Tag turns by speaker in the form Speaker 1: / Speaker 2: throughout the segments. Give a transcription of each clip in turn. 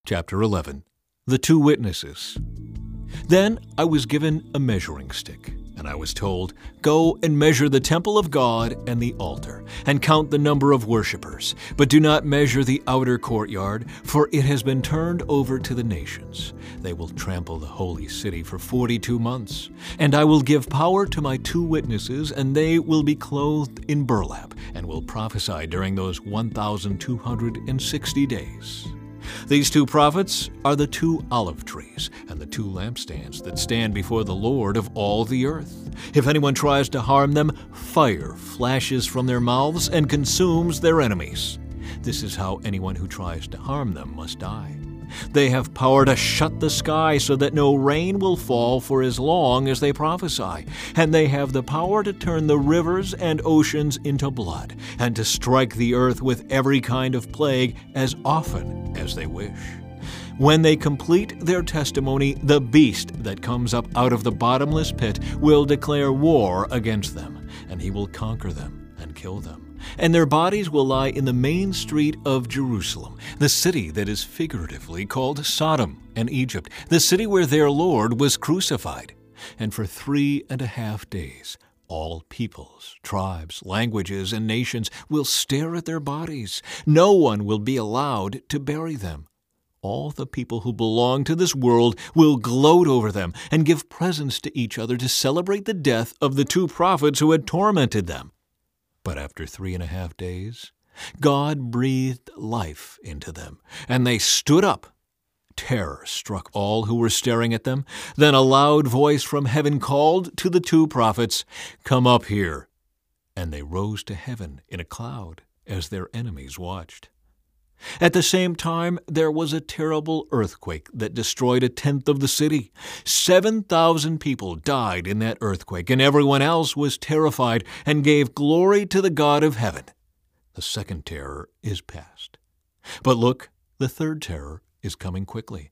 Speaker 1: Chapter 11. The Two Witnesses. Then I was given a measuring stick, and I was told, "Go and measure the temple of God and the altar, and count the number of worshippers, but do not measure the outer courtyard, for it has been turned over to the nations. They will trample the holy city for 42 months. And I will give power to my two witnesses, and they will be clothed in burlap, and will prophesy during those 1,260 days. These two prophets are the two olive trees and the two lampstands that stand before the Lord of all the earth. If anyone tries to harm them, fire flashes from their mouths and consumes their enemies. This is how anyone who tries to harm them must die. They have power to shut the sky so that no rain will fall for as long as they prophesy, and they have the power to turn the rivers and oceans into blood, and to strike the earth with every kind of plague as often as they wish. When they complete their testimony, the beast that comes up out of the bottomless pit will declare war against them, and he will conquer them and kill them. And their bodies will lie in the main street of Jerusalem, the city that is figuratively called Sodom and Egypt, the city where their Lord was crucified. And for 3.5 days, all peoples, tribes, languages, and nations will stare at their bodies. No one will be allowed to bury them. All the people who belong to this world will gloat over them and give presents to each other to celebrate the death of the two prophets who had tormented them. But after 3.5 days, God breathed life into them, and they stood up. Terror struck all who were staring at them. Then a loud voice from heaven called to the two prophets, "Come up here." And they rose to heaven in a cloud as their enemies watched. At the same time, there was a terrible earthquake that destroyed 1/10 of the city. 7,000 people died in that earthquake, and everyone else was terrified and gave glory to the God of heaven. The second terror is past. But look, the third terror is coming quickly.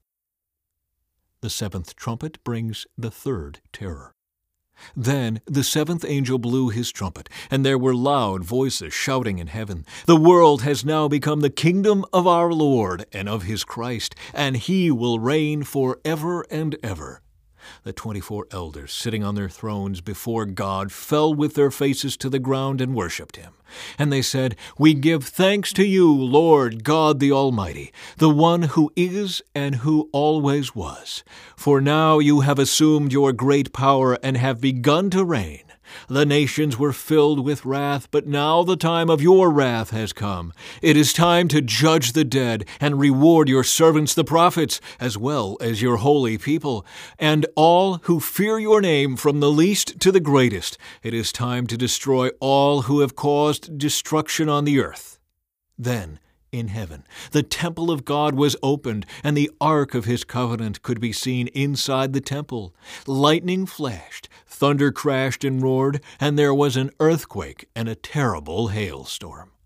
Speaker 1: The seventh trumpet brings the third terror. Then the seventh angel blew his trumpet, and there were loud voices shouting in heaven, "The world has now become the kingdom of our Lord and of his Christ, and he will reign forever and ever." The 24 elders sitting on their thrones before God fell with their faces to the ground and worshipped him. And they said, "We give thanks to you, Lord God the Almighty, the one who is and who always was. For now you have assumed your great power and have begun to reign. The nations were filled with wrath, but now the time of your wrath has come. It is time to judge the dead and reward your servants the prophets, as well as your holy people, and all who fear your name from the least to the greatest. It is time to destroy all who have caused destruction on the earth." Then, in heaven, the temple of God was opened, and the ark of his covenant could be seen inside the temple. Lightning flashed, thunder crashed and roared, and there was an earthquake and a terrible hailstorm.